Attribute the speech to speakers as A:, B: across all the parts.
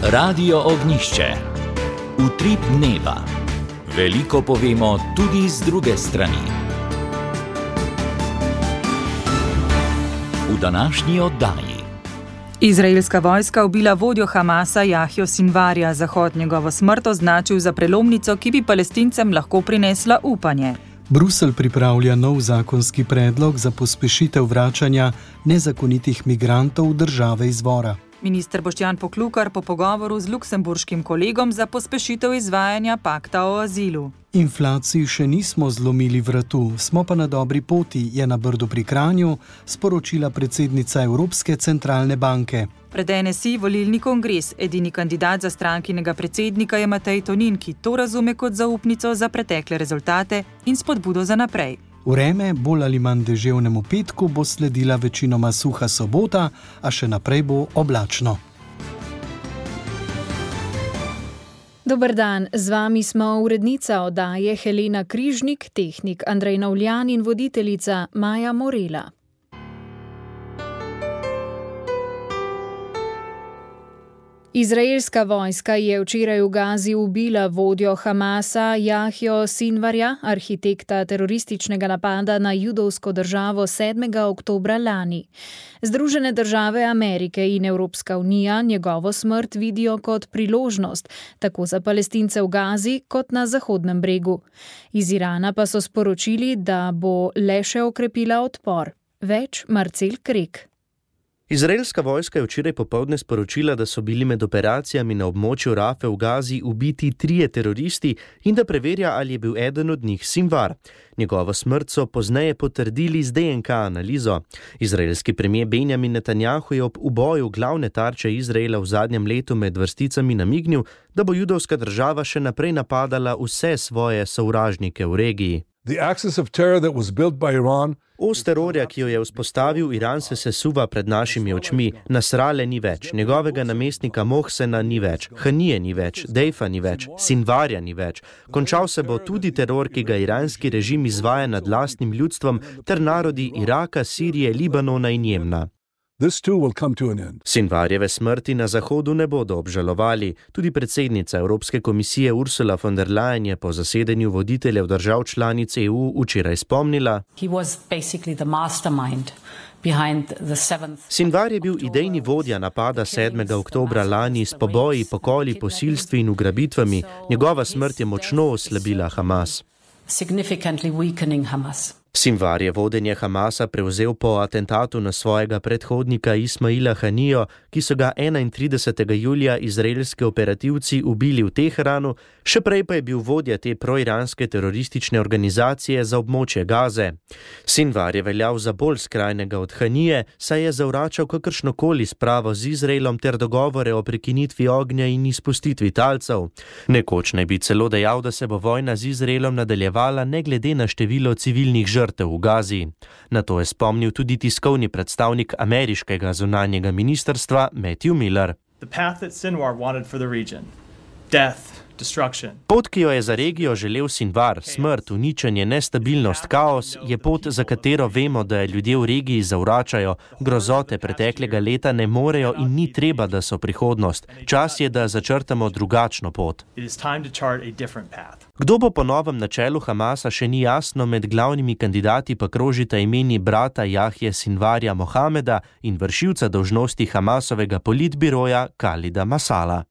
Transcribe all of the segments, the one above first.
A: Radio Ognjišče. Utrip dneva. Veliko povemo tudi z druge strani. V današnji oddaji.
B: Izraelska vojska ubila vodjo Hamasa Jahjo Sinvarja. Zahod njegovo smrt označil za prelomnico, ki bi Palestincem lahko prinesla upanje.
C: Bruselj pripravlja nov zakonski predlog za pospešitev vračanja nezakonitih migrantov v države izvora.
B: Minister Boštjan Poklukar po pogovoru z luksemburškim kolegom za pospešitev izvajanja pakta o azilu.
C: Inflaciji še nismo zlomili vratu, smo pa na dobri poti, je na Brdu pri Kranju sporočila predsednica Evropske centralne banke.
B: Pred NSI volilni kongres. Edini kandidat za strankinega predsednika je Matej Tonin, ki to razume kot zaupnico za pretekle rezultate in spodbudo za naprej.
C: Vreme bolj ali manj deževnemu petku bo sledila večinoma suha sobota, a še naprej bo oblačno.
D: Dober dan, z vami smo urednica oddaje Helena Križnik, tehnik Andrej Navljan in voditeljica Maja Morela. Izraelska vojska je včeraj v Gazi ubila vodjo Hamasa Jahjo Sinvarja, arhitekta terorističnega napada na judovsko državo 7. oktobra lani. Združene države Amerike in Evropska unija njegovo smrt vidijo kot priložnost, tako za Palestince v Gazi kot na Zahodnem bregu. Iz Irana pa so sporočili, da bo le še okrepila odpor. Več Marcel Krek.
E: Izraelska vojska je včeraj popoldne sporočila, da so bili med operacijami na območju Rafe v Gazi ubiti 3 teroristi in da preverja, ali je bil eden od njih Sinvar. Njegovo smrt so pozneje potrdili z DNK analizo. Izraelski premier Benjamin Netanjahu je ob uboju glavne tarče Izraela v zadnjem letu med vrsticami namignil, da bo judovska država še naprej napadala vse svoje sovražnike v regiji. Os terorja, ki jo je vzpostavil Iran, se sesuva pred našimi očmi. Nasrale ni več, njegovega namestnika Mohsena ni več, Hanije ni več, Dejfa ni več, Sinvarja ni več. Končal se bo tudi teror, ki ga iranski režim izvaja nad lastnim ljudstvom ter narodi Iraka, Sirije, Libanona in Jemna. Sinvarjeve smrti na Zahodu ne bodo obžalovali. Tudi predsednica Evropske komisije Ursula von der Leyen je po zasedanju voditeljev držav članic EU včeraj spomnila: Sinvar je bil idejni vodja napada 7. oktobra lani s poboji, pokoli, posilstvi in ugrabitvami. Njegova smrt je močno oslabila Hamas. Sinvar je vodenje Hamasa prevzel po atentatu na svojega predhodnika Ismaila Hanijo, ki so ga 31. julija izraelski operativci ubili v Teheranu, še prej pa je bil vodja te proiranske teroristične organizacije za območje Gaze. Sinvar je veljal za bolj skrajnega od Hanije, saj je zavračal kakršnokoli spravo z Izraelom ter dogovore o prekinitvi ognja in izpustitvi talcev. Nekoč naj bi celo dejal, da se bo vojna z Izraelom nadaljevala ne glede na število civilnih žrtev v Gazi. Na to je spomnil tudi tiskovni predstavnik ameriškega zunanjega ministrstva Matthew Miller. Pot, ki jo je za regijo želel Sinvar, smrt, uničenje, nestabilnost, kaos, je pot, za katero vemo, da ljudje v regiji zavračajo. Grozote preteklega leta ne morejo in ni treba, da so prihodnost. Čas je, da začrtamo drugačno pot. Kdo bo po novem na čelu Hamasa, še ni jasno, med glavnimi kandidati pa krožita imeni brata Jahje Sinvarja Mohameda in vršilca dolžnosti Hamasovega politbiroja Khalida Masala.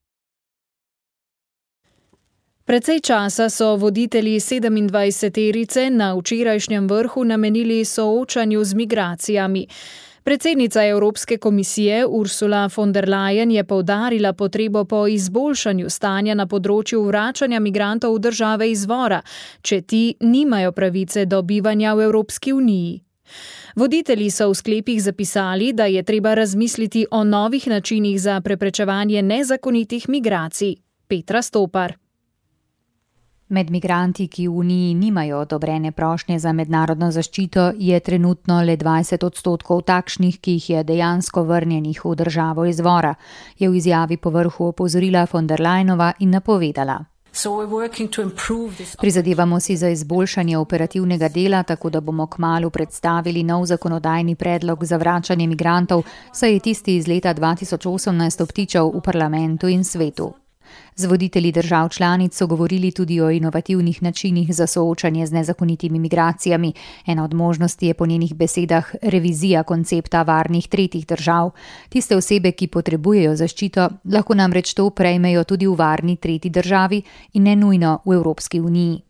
D: Precej časa so voditelji 27-terice na včerajšnjem vrhu namenili soočanju z migracijami. Predsednica Evropske komisije Ursula von der Leyen je poudarila potrebo po izboljšanju stanja na področju vračanja migrantov v države izvora, če ti nimajo pravice do bivanja v Evropski uniji. Voditelji so v sklepih zapisali, da je treba razmisliti o novih načinih za preprečevanje nezakonitih migracij. Petra Stopar.
F: Med migranti, ki v Uniji nimajo odobrene prošnje za mednarodno zaščito, je trenutno le 20% takšnih, ki jih je dejansko vrnjenih v državo izvora, je v izjavi po vrhu opozorila von der Leyenova in napovedala. Prizadevamo si za izboljšanje operativnega dela, tako da bomo kmalu predstavili nov zakonodajni predlog za vračanje migrantov, saj je tisti iz leta 2018 obtičal v parlamentu in svetu. Z voditelji držav članic so govorili tudi o inovativnih načinih za soočanje z nezakonitimi migracijami. Ena od možnosti je po njenih besedah revizija koncepta varnih tretjih držav. Tiste osebe, ki potrebujejo zaščito, lahko namreč to prejmejo tudi v varni tretji državi in ne nujno v Evropski uniji.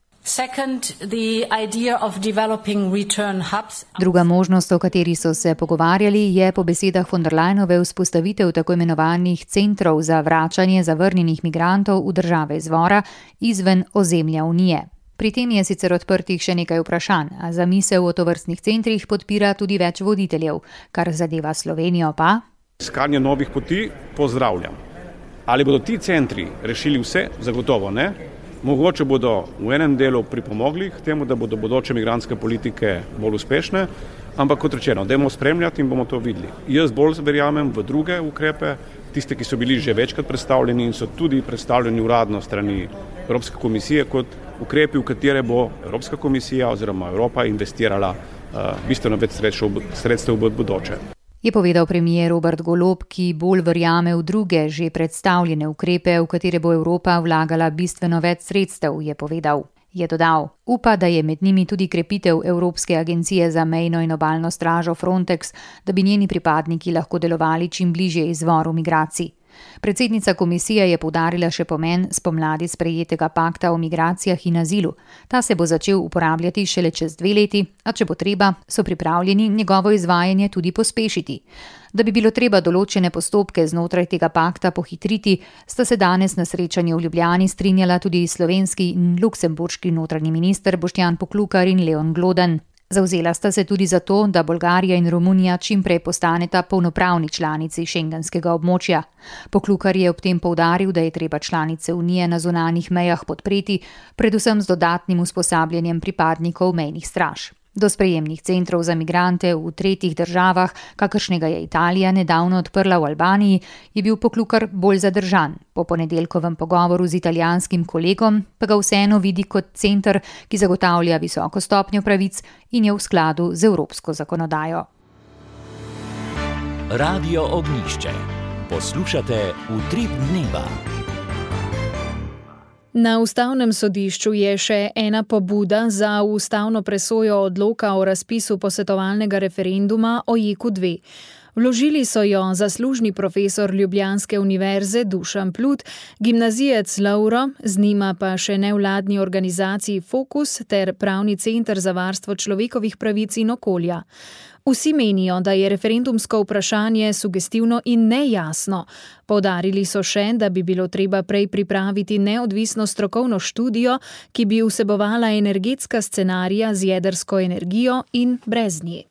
F: Druga možnost, o kateri so se pogovarjali, je po besedah von der Leyenove vzpostavitev tako imenovanih centrov za vračanje zavrnjenih migrantov v države izvora izven ozemlja Unije. Pri tem je sicer odprtih še nekaj vprašanj, a zamisel o tovrstnih centrih podpira tudi več voditeljev, kar zadeva Slovenijo pa.
G: Iskanje novih poti pozdravljam. Ali bodo ti centri rešili vse? Zagotovo ne. Mogoče bodo v enem delu pripomogli k temu, da bodo bodoče migrantske politike bolj uspešne, ampak kot rečeno, dajmo spremljati in bomo to videli. Jaz bolj verjamem v druge ukrepe, tiste, ki so bili že večkrat predstavljeni in so tudi predstavljeni uradno strani Evropske komisije kot ukrepi, v katere bo Evropska komisija oziroma Evropa investirala bistveno več sredstev v bodoče.
F: Je povedal premier Robert Golob, ki bolj verjame v druge že predstavljene ukrepe, v katere bo Evropa vlagala bistveno več sredstev, je povedal. Je dodal, upa, da je med njimi tudi krepitev Evropske agencije za mejno in obalno stražo Frontex, da bi njeni pripadniki lahko delovali čim bližje izvoru migracij. Predsednica komisije je poudarila še pomen spomladi sprejetega pakta o migracijah in azilu. Ta se bo začel uporabljati šele čez 2 leti, a če bo treba, so pripravljeni njegovo izvajanje tudi pospešiti. Da bi bilo treba določene postopke znotraj tega pakta pohitriti, sta se danes na srečanju v Ljubljani strinjala tudi slovenski in luksemburški notranji minister Boštjan Poklukar in Leon Gloden. Zavzela sta se tudi za to, da Bolgarija in Romunija čimprej postaneta polnopravni članici šengenskega območja. Poklukar je ob tem poudaril, da je treba članice Unije na zunanjih mejah podpreti, predvsem z dodatnim usposabljanjem pripadnikov mejnih straž. Do sprejemnih centrov za migrante v tretjih državah, kakršnega je Italija nedavno odprla v Albaniji, je bil Poklukar bolj zadržan. Po ponedeljkovem pogovoru z italijanskim kolegom pa ga vseeno vidi kot center, ki zagotavlja visoko stopnjo pravic in je v skladu z evropsko zakonodajo.
A: Radio Ognjišče. Poslušate Utrip dneva.
D: Na ustavnem sodišču je še ena pobuda za ustavno presojo odloka o razpisu posvetovalnega referenduma o JEK2. Vložili so jo zaslužni profesor Ljubljanske univerze Dušan Plut, gimnazijec Lovro, z njima pa še nevladni organizaciji Fokus ter Pravni center za varstvo človekovih pravic in okolja. Vsi menijo, da je referendumsko vprašanje sugestivno in nejasno. Poudarili so še, da bi bilo treba prej pripraviti neodvisno strokovno študijo, ki bi vsebovala energetska scenarija z jedrsko energijo in brez nje.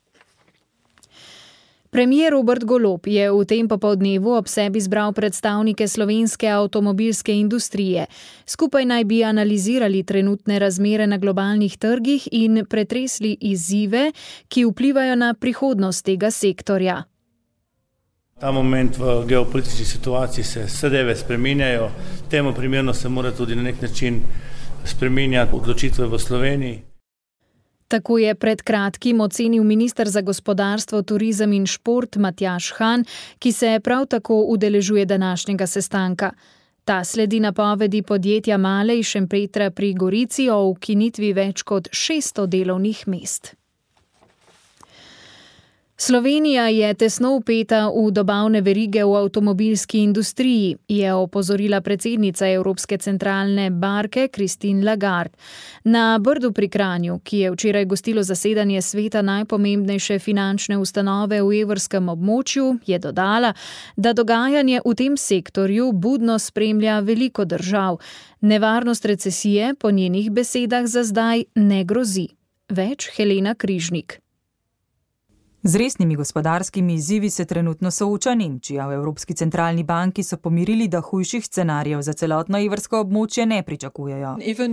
D: Premier Robert Golob je v tem popoldnevu ob sebi zbral predstavnike slovenske avtomobilske industrije. Skupaj naj bi analizirali trenutne razmere na globalnih trgih in pretresli izzive, ki vplivajo na prihodnost tega sektorja.
H: Ta moment v geopolitični situaciji se zadeve spreminjajo, temu primerno se mora tudi na nek način spreminjati odločitve v Sloveniji.
D: Tako je pred kratkim ocenil minister za gospodarstvo, turizem in šport Matjaž Han, ki se prav tako udeležuje današnjega sestanka. Ta sledi napovedi podjetja Male iz Šempetra pri Gorici o ukinitvi več kot 600 delovnih mest. Slovenija je tesno vpeta v dobavne verige v avtomobilski industriji, je opozorila predsednica Evropske centralne banke Christine Lagarde. Na Brdu pri Kranju, ki je včeraj gostilo zasedanje sveta najpomembnejše finančne ustanove v evrskem območju, je dodala, da dogajanje v tem sektorju budno spremlja veliko držav. Nevarnost recesije po njenih besedah za zdaj ne grozi. Več Helena Križnik.
B: Z resnimi gospodarskimi izzivi se trenutno sooča Nemčija. V Evropski centralni banki so pomirili, da hujših scenarijev za celotno evrsko območje ne pričakujejo.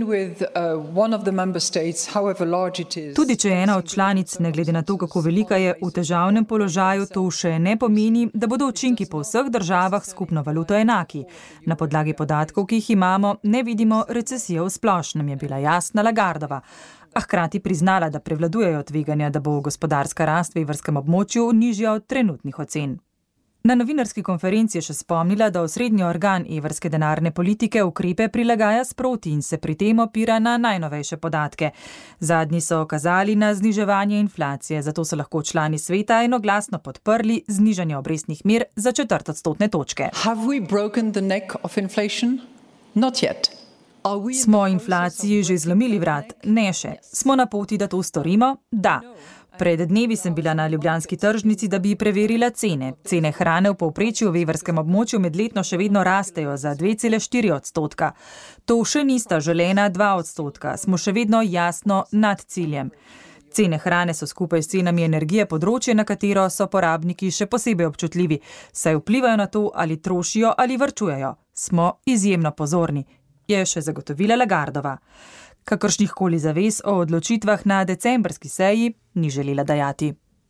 B: Tudi če je ena od članic, ne glede na to, kako velika je, v težavnem položaju, to še ne pomeni, da bodo učinki po vseh državah skupno valuto enaki. Na podlagi podatkov, ki jih imamo, ne vidimo recesije v splošnem, je bila jasna Lagardova. A hkrati priznala, da prevladujejo tveganja, da bo gospodarska rast v evrskem območju nižja od trenutnih ocen. Na novinarski konferenci je še spomnila, da osrednji organ evrske denarne politike ukrepe prilagaja sproti in se pri tem opira na najnovejše podatke. Zadnji so kazali na zniževanje inflacije, zato so lahko člani sveta enoglasno podprli znižanje obrestnih mer za 4 odstotne točke. Smo inflaciji že zlomili vrat? Ne še. Smo na poti, da to storimo? Da. Pred dnevi sem bila na ljubljanski tržnici, da bi preverila cene. Cene hrane v povprečju v evrskem območju medletno še vedno rastejo za 2,4 odstotka. To še nista želena 2 odstotka. Smo še vedno jasno nad ciljem. Cene hrane so skupaj s cenami energije področje, na katero so porabniki še posebej občutljivi, saj vplivajo na to, ali trošijo ali varčujejo. Smo izjemno pozorni, je še zagotovila Lagardova. Kakršnih koli zavez o odločitvah na decembrski seji ni želela dajati.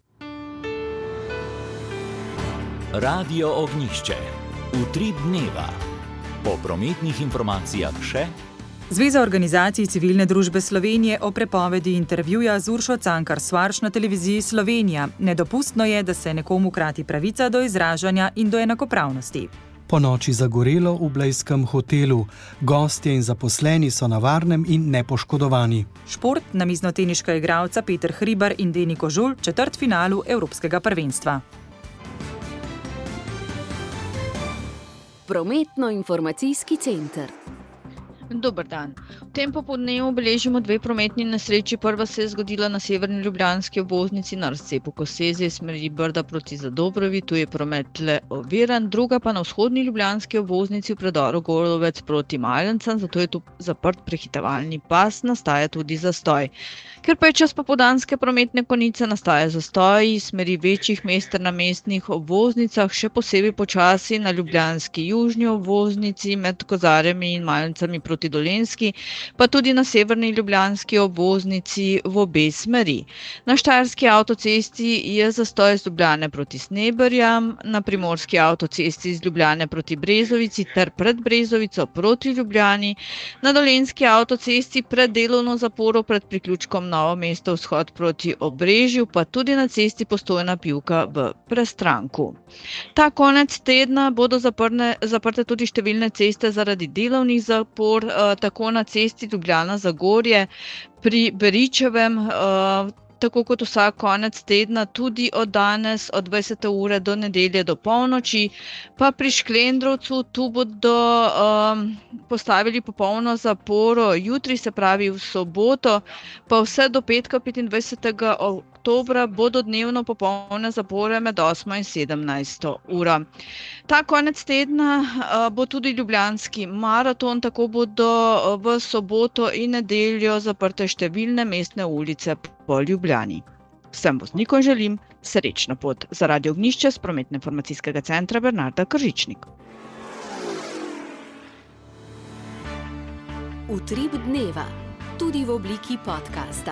A: Radio Ognjišče. Utrip dneva. Po prometnih informacijah še.
B: Zveza organizacij civilne družbe Slovenije o prepovedi intervjuja z Uršo Cankar Svarš na televiziji Slovenija. Nedopustno je, da se nekomu krati pravica do izražanja in do enakopravnosti.
C: Po noči zagorelo v blejskem hotelu. Gostje in zaposleni so na varnem in nepoškodovani.
B: Šport, namiznoteniška igralca Peter Hribar in Deni Kožul, četrtfinalu Evropskega prvenstva.
I: Prometno-informacijski center.
J: Dober dan. V tem popoldnevu beležimo 2 prometni nesreči. Prva se je zgodila na severni ljubljanski obvoznici na razcepu Kosezije smeri Brda proti Zadobrovi, tu je promet le oviran, druga pa na vzhodni ljubljanski obvoznici v predoru Gorovec proti Maljencem, zato je tu zaprt prehitevalni pas, nastaja tudi zastoj. Ker pa je čas popoldanske prometne konice, nastaja zastoji smeri večjih mest ter na mestnih obvoznicah, še posebej počasi na ljubljanski južni obvoznici med Kozarjami in Maljencami proti Dolenjski, pa tudi na severni ljubljanski obvoznici v obe smeri. Na štajerski avtocesti je zastoj z Ljubljane proti Sneberjam, na primorski avtocesti z Ljubljane proti Brezovici ter pred Brezovico proti Ljubljani, na dolenjski avtocesti pred delovno zaporo pred priključkom Novo mesto vzhod proti Obrežju, pa tudi na cesti Postojna Pivka v Prestranku. Ta konec tedna bodo zaprte tudi številne ceste zaradi delovnih zapor, tako na cesti Ljubljana-Zagorje pri Beričevem, tako kot vsak konec tedna, tudi od danes, od 20. ure do nedelje do polnoči, pa pri Šklendrovcu tu bodo postavili popolno zaporo jutri, se pravi v soboto, pa vse do petka 25. oktobra bodo dnevno popolne zapore med 8. in 17. ura. Ta konec tedna bo tudi ljubljanski maraton, tako bodo v soboto in nedeljo zaprte številne mestne ulice po Ljubljani. Vsem voznikom želim srečno pot. Za Radio Ognjišče s prometno-informacijskega centra Bernarda Kržičnik.
I: Utrip dneva, tudi v obliki podcasta.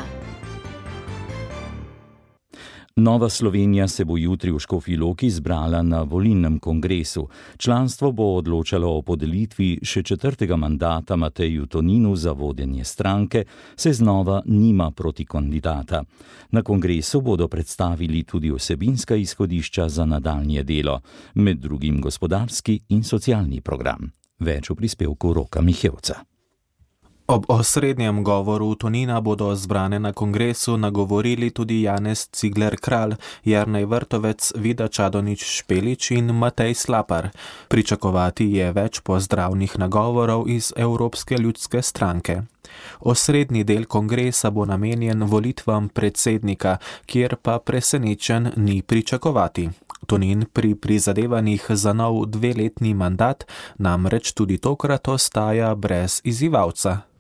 A: Nova Slovenija se bo jutri v Škofji Loki zbrala na volilnem kongresu. Članstvo bo odločalo o podelitvi še 4. mandata Mateju Toninu za vodenje stranke, se znova nima proti kandidata. Na kongresu bodo predstavili tudi vsebinska izhodišča za nadaljnje delo, med drugim gospodarski in socialni program. Več v prispevku Roka Mihevca.
K: Ob osrednjem govoru Tonina bodo zbrane na kongresu nagovorili tudi Janez Cigler Kralj, Jernej Vrtovec, Vida Čadonič Špelič in Matej Slapar. Pričakovati je več pozdravnih nagovorov iz Evropske ljudske stranke. Osrednji del kongresa bo namenjen volitvam predsednika, kjer pa presenečen ni pričakovati. Tonin pri prizadevanjih za nov 2-letni mandat namreč tudi tokrat ostaja brez izzivalca.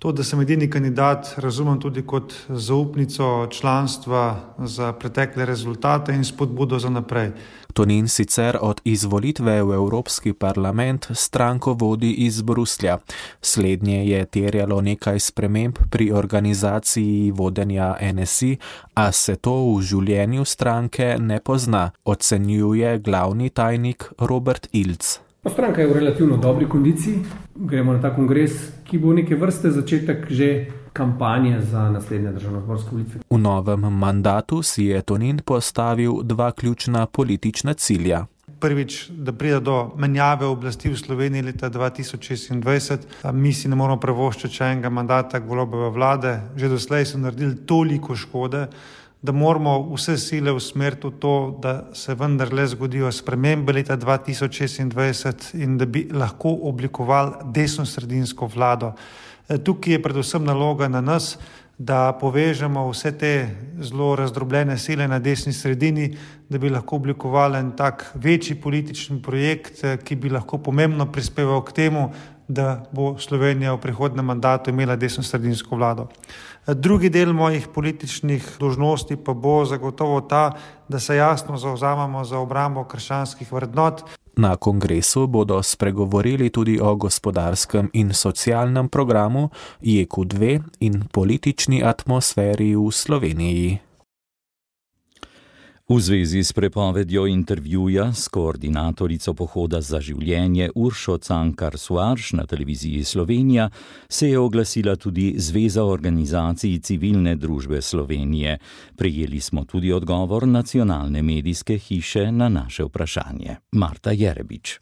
L: To, da sem edini kandidat, razumem tudi kot zaupnico članstva za pretekle rezultate in spodbudo za naprej.
K: Tonin sicer od izvolitve v Evropski parlament stranko vodi iz Bruslja. Slednje je terjalo nekaj sprememb pri organizaciji vodenja NSI, a se to v življenju stranke ne pozna, ocenjuje glavni tajnik Robert Ilc.
M: Stranka je v relativno dobri kondiciji. Gremo na ta kongres, ki bo neke vrste začetek že kampanje za naslednje državnozborske volitve.
K: V novem mandatu si je Tonin postavil dva ključna politična cilja.
L: Prvič, da pride do menjave oblasti v Sloveniji leta 2026. Mi si ne moramo privoščiti še enega mandata Golobove vlade. Že doslej so naredili toliko škode, da moramo vse sile usmeriti v to, da se vendarle zgodijo spremembe leta 2026 in da bi lahko oblikovali desno-sredinsko vlado. Tukaj je predvsem naloga na nas, da povežemo vse te zelo razdrobljene sile na desni sredini, da bi lahko oblikovali en tak večji politični projekt, ki bi lahko pomembno prispeval k temu, da bo Slovenija v prihodnjem mandatu imela desno-sredinsko vlado. Drugi del mojih političnih dolžnosti pa bo zagotovo ta, da se jasno zavzamemo za obrambo krščanskih vrednot.
K: Na kongresu bodo spregovorili tudi o gospodarskem in socialnem programu, JEK2 in politični atmosferi v Sloveniji.
A: V zvezi s prepovedjo intervjuja s koordinatorico Pohoda za življenje Uršo Cankar Soares na televiziji Slovenija se je oglasila tudi Zveza organizacij civilne družbe Slovenije. Prejeli smo tudi odgovor nacionalne medijske hiše na naše vprašanje. Marta Jerebič.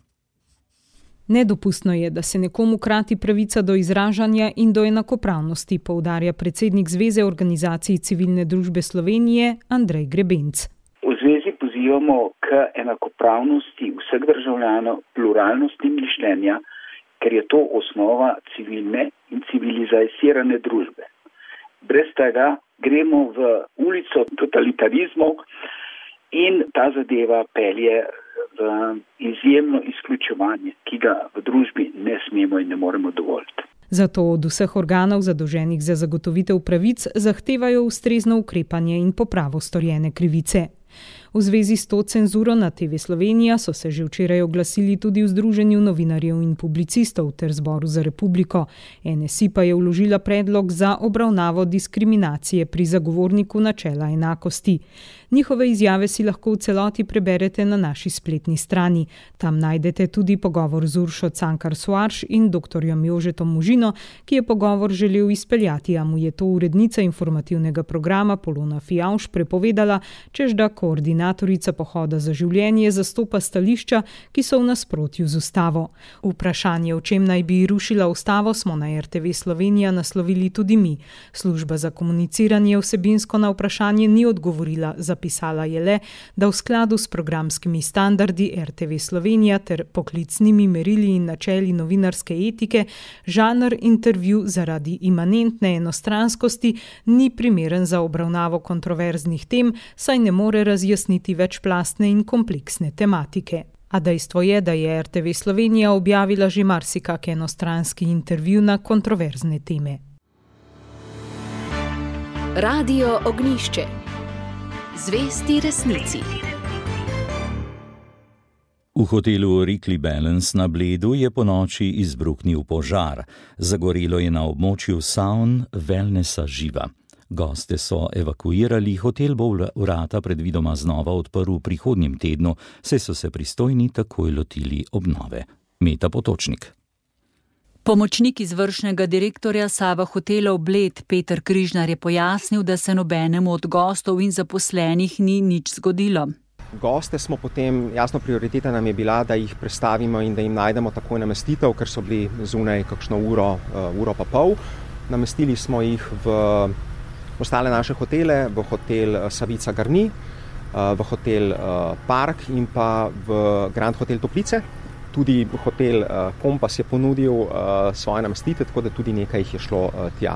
N: Nedopustno je, da se nekomu krati pravica do izražanja in do enakopravnosti, poudarja predsednik Zveze organizacij civilne družbe Slovenije Andrej Grebenc.
O: V zvezi pozivamo k enakopravnosti vseh državljanov, pluralnosti mišljenja, ker je to osnova civilne in civilizirane družbe. Brez tega gremo v ulico totalitarizmov in ta zadeva pelje v izjemno izključevanje, ki ga v družbi ne smemo in ne moremo dovoliti.
N: Zato od vseh organov zadolženih za zagotovitev pravic zahtevajo ustrezno ukrepanje in popravo storjene krivice. V zvezi s to cenzuro na TV Slovenija so se že včeraj oglasili tudi v Združenju novinarjev in publicistov ter Zboru za republiko. NSI pa je vložila predlog za obravnavo diskriminacije pri zagovorniku načela enakosti. Njihove izjave si lahko v celoti preberete na naši spletni strani. Tam najdete tudi pogovor z Uršo Cankar Soares in dr. Jožetom Možino, ki je pogovor želel izpeljati, a mu je to urednica informativnega programa Polona Fijavž prepovedala, čež da koordinatorica Pohoda za življenje zastopa stališča, ki so v nasprotju z ustavo. Vprašanje, o čem naj bi rušila ustavo, smo na RTV Slovenija naslovili tudi mi. Služba za komuniciranje vsebinsko na vprašanje ni odgovorila, zapisala je le, da v skladu s programskimi standardi RTV Slovenija ter poklicnimi merili in načeli novinarske etike žanr intervju zaradi imanentne enostranskosti ni primeren za obravnavo kontroverznih tem, saj ne more razjasniti večplastne in kompleksne tematike. A dejstvo je, da je RTV Slovenija objavila že marsikak enostranski intervju na kontroverzne teme.
I: Radio Ognjišče. Zvesti resnici.
A: V hotelu Rikli Balance na Bledu je ponoči izbruhnil požar. Zagorelo je na območju saun Wellnessa Živa. Goste so evakuirali, hotel bo vrata predvidoma znova odprl v prihodnjem tednu, saj so se pristojni takoj lotili obnove. Meta Potočnik.
P: Pomočnik izvršnega direktorja Sava hotelov Bled Peter Križnar je pojasnil, da se nobenemu od gostov in zaposlenih ni nič zgodilo.
Q: Goste smo potem, jasno prioriteta nam je bila, da jih prestavimo in da jim najdemo takoj namestitev, ker so bili zunaj kakšno uro pa pol. Namestili smo jih v ostale naše hotele, v hotel Savica Garni, v hotel Park in pa v Grand Hotel Toplice. Tudi hotel Kompas je ponudil svoje namestitve, tako da tudi nekaj jih je šlo tja.
P: S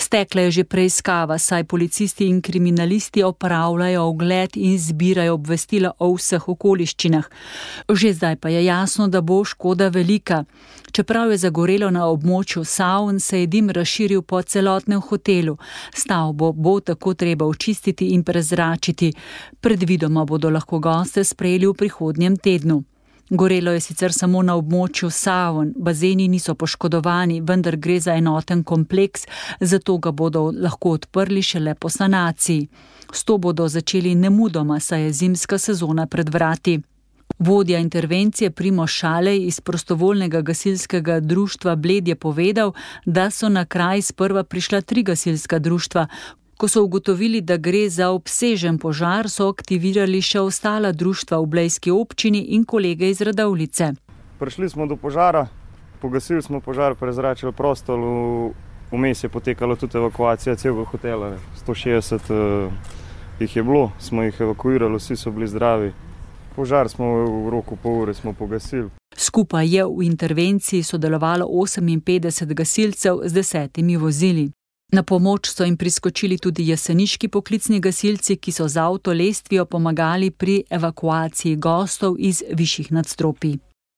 P: Stekla je že preiskava, saj policisti in kriminalisti opravljajo ogled in zbirajo obvestila o vseh okoliščinah. Že zdaj pa je jasno, da bo škoda velika. Čeprav je zagorelo na območju savn, se je dim razširil po celotnem hotelu. Stavbo bo tako treba očistiti in prezračiti. Predvidoma bodo lahko goste sprejeli v prihodnjem tednu. Gorelo je sicer samo na območju savn, bazeni niso poškodovani, vendar gre za enoten kompleks, zato ga bodo lahko odprli šele po sanaciji. S to bodo začeli nemudoma, saj je zimska sezona pred vrati. Vodja intervencije Primož Šalej iz prostovoljnega gasilskega društva Bled je povedal, da so na kraj sprva prišla 3 gasilska društva. Ko so ugotovili, da gre za obsežen požar, so aktivirali še ostala društva v blejski občini in kolege iz Radovljice.
R: Prišli smo do požara, pogasili smo požar, prezračili prostor, vmes je potekala tudi evakuacija celega hotela. 160 jih je bilo, smo jih evakuirali, vsi so bili zdravi. Požar smo v roku pol ure smo pogasili.
P: Skupaj je v intervenciji sodelovalo 58 gasilcev z 10 vozili. Na pomoč so jim priskočili tudi jeseniški poklicni gasilci, ki so z avtolestvijo pomagali pri evakuaciji gostov iz višjih nadstropij.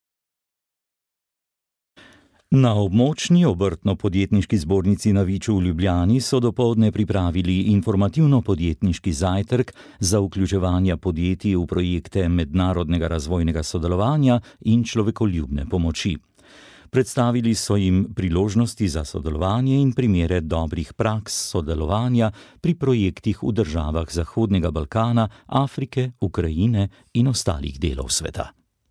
A: Na območni obrtno-podjetniški zbornici na Viču v Ljubljani so dopoldne pripravili informativno-podjetniški zajtrk za vključevanje podjetij v projekte mednarodnega razvojnega sodelovanja in človekoljubne pomoči. Predstavili so jim priložnosti za sodelovanje in primere dobrih praks sodelovanja pri projektih v državah Zahodnega Balkana, Afrike, Ukrajine in ostalih delov sveta.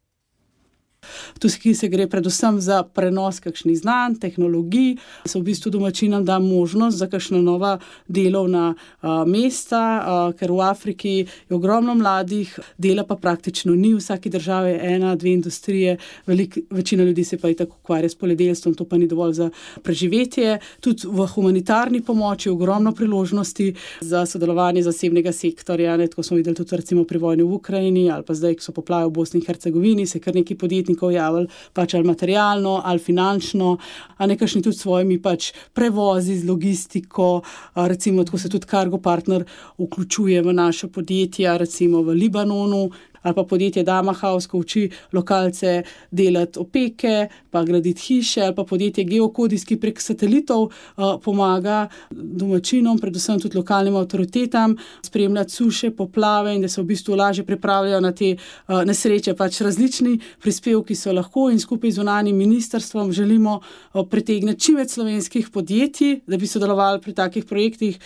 S: Tukaj se gre predvsem za prenos kakšnih znanj, tehnologij, se v bistvu domačinom da možnost za kakšna nova delovna mesta, ker v Afriki je ogromno mladih, dela pa praktično ni, v vsaki državi je 1-2 industrije, večina ljudi se pa i tako ukvarja s poljedelstvom, to pa ni dovolj za preživetje. Tudi v humanitarni pomoči je ogromno priložnosti za sodelovanje zasebnega sektorja, tako smo videli tudi recimo pri vojni v Ukrajini ali pa zdaj, ko so poplave v Bosni in Hercegovini, se kar neki podjetnikov javili pač ali materialno ali finančno, a nekakšni tudi svojimi pač prevozi z logistiko, recimo tako se tudi Cargo Partner vključuje v naše podjetja, recimo v Libanonu, ali pa podjetje Dama House, ko uči lokalce delati opeke, pa graditi hiše, ali pa podjetje Geokodis, ki prek satelitov pomaga domačinom, predvsem tudi lokalnim avtoritetam, spremljati suše, poplave in da se v bistvu lažje pripravljajo na te nesreče. Pač različni prispevki so lahko in skupaj z zunanjim ministrstvom želimo pritegniti čim več slovenskih podjetij, da bi sodelovali pri takih projektih.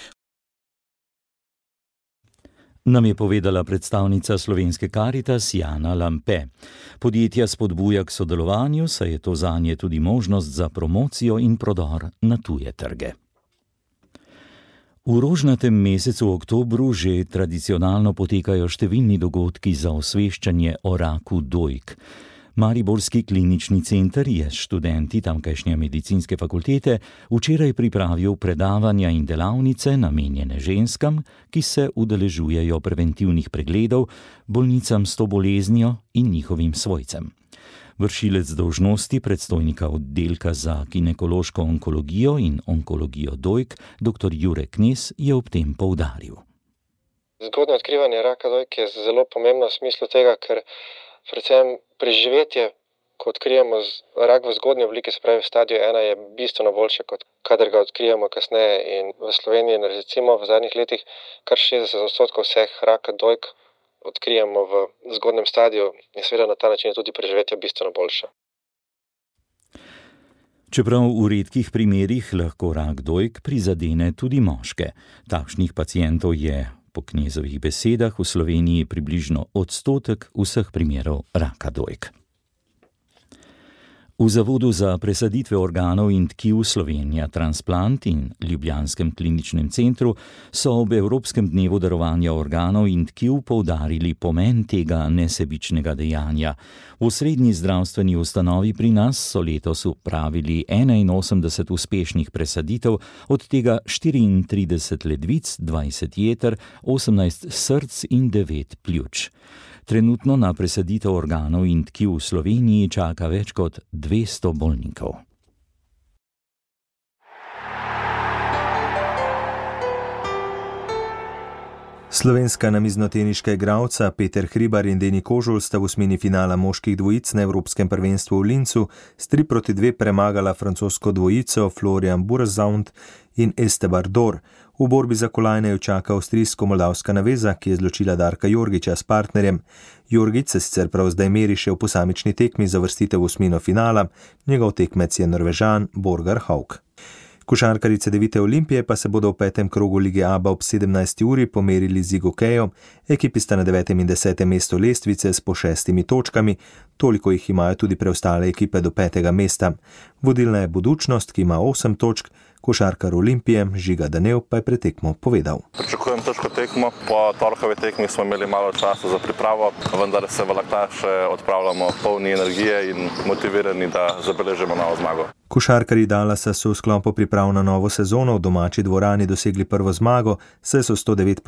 A: Nam je povedala predstavnica Slovenske Karitas Jana Lampe. Podjetja spodbuja k sodelovanju, saj je to zanje tudi možnost za promocijo in prodor na tuje trge. V rožnatem mesecu oktobru že tradicionalno potekajo številni dogodki za osveščanje o raku dojk. Mariborski klinični center je s študenti tamkajšnje medicinske fakultete včeraj pripravil predavanja in delavnice namenjene ženskam, ki se udeležujejo preventivnih pregledov, bolnicam s to boleznijo in njihovim svojcem. Vršilec dolžnosti predstojnika oddelka za ginekološko onkologijo in onkologijo dojk, dr. Jure Knez, je ob tem poudaril.
T: Zgodnje odkrivanje raka dojk je zelo pomembno v smislu tega, ker predvsem preživetje, ko odkrijemo rak v zgodnji obliki, se pravi v stadiju 1, je bistveno boljše, kot kadar ga odkrijemo kasneje. In v Sloveniji, recimo v zadnjih letih, kar 60% vseh raka dojk odkrijemo v zgodnem stadiju in seveda na ta način je tudi preživetje bistveno boljše.
A: Čeprav v redkih primerih lahko rak dojk prizadene tudi moške. Takšnih pacientov je po Knezovih besedah v Sloveniji približno 1% vseh primerov raka dojk. V Zavodu za presaditve organov in tkiv Slovenija Transplant in Ljubljanskem kliničnem centru so ob Evropskem dnevu darovanja organov in tkiv poudarili pomen tega nesebičnega dejanja. V osrednji zdravstveni ustanovi pri nas so letos opravili 81 uspešnih presaditev, od tega 34 ledvic, 20 jeter, 18 src in 9 pljuč. Trenutno na presaditev organov in tkiv v Sloveniji čaka več kot 200 bolnikov.
U: Slovenska namiznoteniška igralca Peter Hribar in Deni Kožul sta v osmini finala moških dvojic na Evropskem prvenstvu v Lincu s 3-2 premagala francosko dvojico Florian Burzaunt in Estebar Dor. V borbi za kolajne jo čaka avstrijsko-moldavska naveza, ki je zločila Darka Jorgića s partnerjem. Jorgić se sicer prav zdaj meri še v posamični tekmi za vrstitev v osmino finala, njegov tekmec je Norvežan Borgar Haug. Košarkarice Devite Olimpije pa se bodo v 5. krogu lige ABA ob 17. uri pomerili z Igokejo. Ekipi sta na 9. in 10. mestu lestvice s po 6 točkami, toliko jih imajo tudi preostale ekipe do 5. mesta. Vodilna je Budućnost, ki ima 8 točk, košarkar Olimpije Žiga Danev pa je pred tekmo povedal.
V: Pričakujem težko tekmo, po torkovi tekmi smo imeli malo časa za pripravo, vendar se v Laktaše odpravljamo polni energije in motivirani, da zabeležimo novo zmago.
U: Košarkarji Dallasa so v sklopu priprav na novo sezono v domači dvorani dosegli prvo zmago, saj so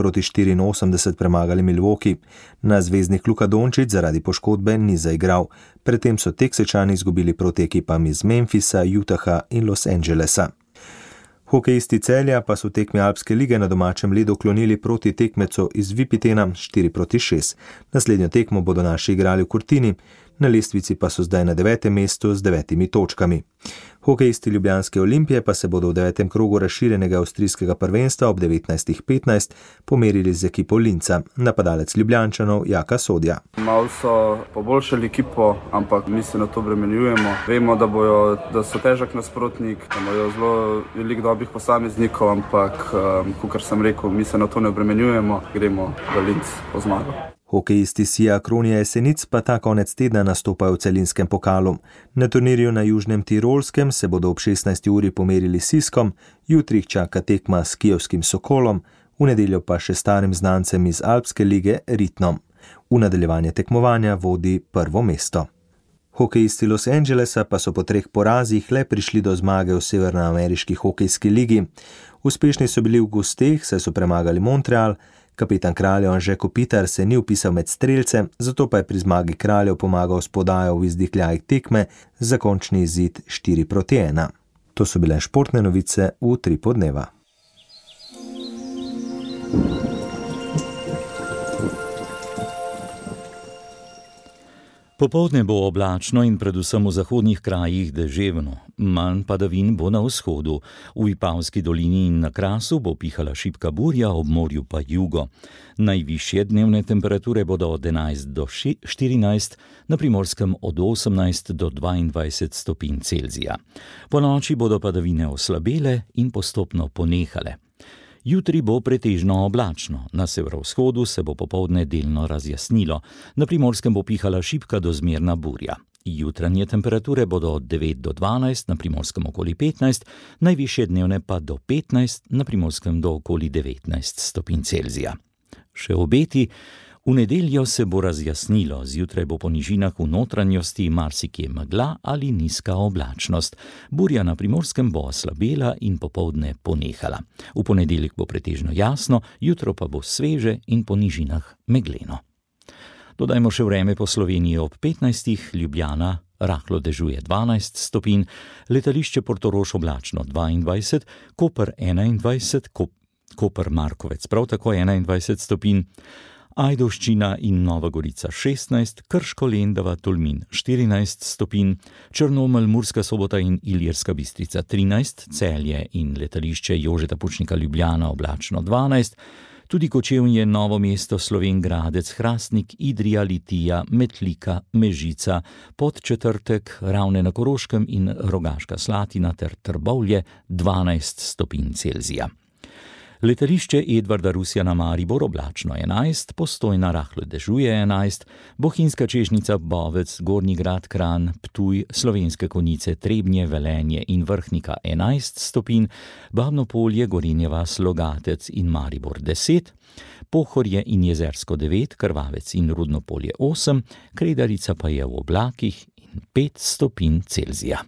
U: 109-84 premagali Milwaukee. Na zvezdnik Luka Dončić zaradi poškodbe ni zaigral. Predtem so Teksečani izgubili proti ekipam iz Memphisa, Utaha in Los Angelesa. Hokejisti Celja pa so tekmi Alpske lige na domačem ledu klonili proti tekmecu iz Vipitena 4-6. Naslednjo tekmo bodo naši igrali v Kurtini, na lestvici pa so zdaj na 9. mestu z 9 točkami. Hokejisti Ljubljanske Olimpije pa se bodo v 9. krogu razširjenega avstrijskega prvenstva ob 19:15 pomerili z ekipo Linca, napadalec Ljubljančanov Jaka Sodja.
W: Malo so poboljšali ekipo, ampak mi se na to obremenjujemo. Vemo, da so težak nasprotnik, da imajo zelo veliko dobrih posameznikov, ampak, kakor sem rekel, mi se na to ne obremenjujemo, gremo v Linc po zmago.
U: Hokejisti Sija Kronija Jesenic pa ta konec tedna nastopajo v celinskem pokalu. Na turnirju na Južnem Tirolskem se bodo ob 16. uri pomerili s Siskom, jutri jih čaka tekma s kijevskim Sokolom, v nedeljo pa še starim znancem iz Alpske lige Ritnom. V nadaljevanje tekmovanja vodi prvo mesto. Hokejisti Los Angelesa pa so po 3 porazih le prišli do zmage v Severnoameriški hokejski ligi. Uspešni so bili v gosteh, saj so premagali Montreal. Kapetan Kraljev Anže Kopitar se ni vpisal med strelce, zato pa je pri zmagi Kraljev pomagal s podajo v izdihljajih tekme za končni izid 4-1. To so bile športne novice v 3 podneva.
A: Popoldne bo oblačno in predvsem v zahodnih krajih deževno, manj padavin bo na vzhodu. V Vipavski dolini in na Krasu bo pihala šibka burja, ob morju pa jugo. Najvišje dnevne temperature bodo od 11 do 14, na Primorskem od 18 do 22 stopinj Celzija. Po noči bodo padavine oslabele in postopno ponehale. Jutri bo pretežno oblačno, na severovzhodu se bo popoldne delno razjasnilo, na Primorskem bo pihala šibka do zmerna burja. Jutranje temperature bodo od 9 do 12, na Primorskem okoli 15, najvišje dnevne pa do 15, na Primorskem do okoli 19 stopinj Celzija. Še obeti. V nedeljo se bo razjasnilo, zjutraj bo po nižinah v notranjosti marsikje megla ali nizka oblačnost. Burja na Primorskem bo oslabela in popoldne ponehala. V ponedeljek bo pretežno jasno, jutro pa bo sveže in po nižinah megleno. Dodajmo še vreme po Sloveniji ob 15, Ljubljana rahlo dežuje 12 stopinj, letališče Portorož oblačno 22, Koper 21, Koper Markovec prav tako 21 stopinj, Ajdovščina in Nova Gorica 16, Krško Lendava Tolmin 14 stopinj, Črnomelj, Murska Sobota in Ilirska Bistrica 13, Celje in letališče Jožeta Pučnika Ljubljana oblačno 12, tudi Kočevje, Novo mesto, Slovenj Gradec, Hrastnik, Idrija, Litija, Metlika, Mežica, Podčetrtek, Ravne na Koroškem in Rogaška Slatina ter Trbovlje 12 stopinj Celzija. Letališče Edvarda Rusjana Maribor oblačno 11, Postojna rahlo dežuje 11, Bohinjska Čežnica Bovec, Gornji Grad Kranj, Ptuj, Slovenske Konjice, Trebnje, Velenje in Vrhnika 11 stopinj, Babno Polje, Gorenje vas, Logatec in Maribor 10, Pohorje in Jezersko 9, Krvavec in Rudno Polje 8, Kredarica pa je v oblakih in 5 stopinj Celzija.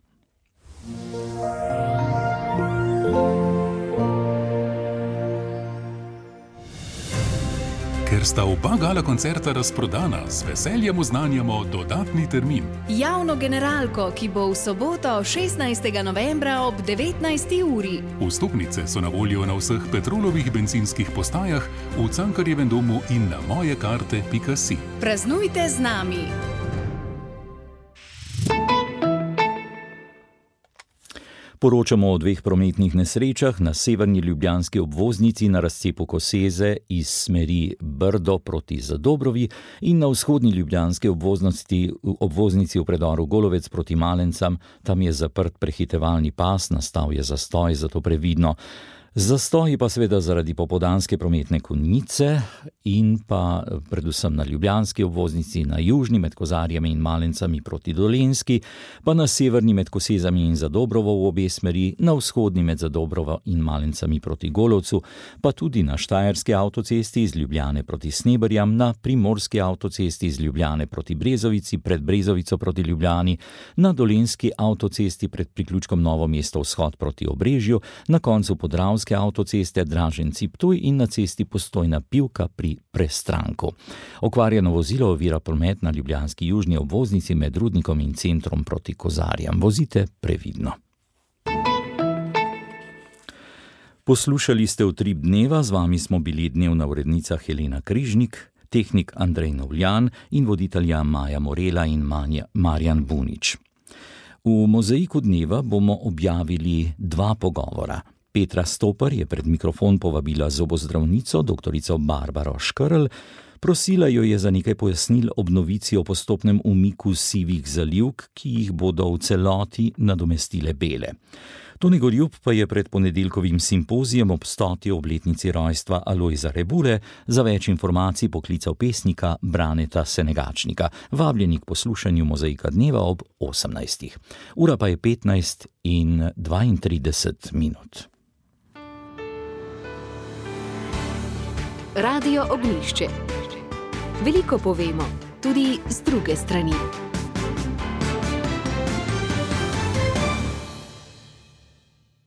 E: Ker sta oba gala koncerta razprodana, z veseljem oznanjamo dodatni termin.
I: Javno generalko, ki bo v soboto 16. novembra ob 19. uri.
E: Vstopnice so na voljo na vseh Petrolovih bencinskih postajah, v Cankarjevem domu in na mojekarte.si.
I: Praznujte z nami!
A: Poročamo o 2 prometnih nesrečah na severni ljubljanski obvoznici na razcepu Koseze iz smeri Brdo proti Zadobrovi in na vzhodni ljubljanski obvoznici v predoru Golovec proti Malencam. Tam je zaprt prehitevalni pas, nastal je zastoj, zato previdno. Zastoji pa seveda zaradi popoldanske prometne konice in pa predvsem na ljubljanski obvoznici, na južni med Kozarjami in Malencami proti Dolenjski, pa na severni med Kosezami in Zadobrovo v obe smeri, na vzhodni med Zadobrovo in Malencami proti Golovcu, pa tudi na štajerski avtocesti iz Ljubljane proti Sneberjam, na primorski avtocesti iz Ljubljane proti Brezovici, pred Brezovico proti Ljubljani, na dolenjski avtocesti pred priključkom Novo mesto vzhod proti Obrežju, na koncu Podravske avtoceste Draženci-Ptuj in na cesti Postojna-Pivka pri Prestranku. Okvarjeno vozilo ovira promet na ljubljanski južni obvoznici med Rudnikom in centrom proti Kozarjam. Vozite previdno. Poslušali ste Utrip dneva, z vami smo bili dnevna urednica Helena Križnik, tehnik Andrej Novljan in voditelja Maja Morela in Marjan Bunič. V Mozaiku dneva bomo objavili 2 pogovora. Petra Stopar je pred mikrofon povabila zobozdravnico, doktorico Barbaro Škrl. Prosila jo je za nekaj pojasnil ob novici o postopnem umiku sivih zalivk, ki jih bodo v celoti nadomestile bele. Toni Gorjup pa je pred ponedeljkovim simpozijem ob 100. obletnici rojstva Alojza Rebule za več informacij poklical pesnika Braneta Senegačnika. Vabljeni k poslušanju Mozaika dneva ob 18. Ura pa je 15:32.
I: Radio Ognjišče. Veliko povemo, tudi z druge strani.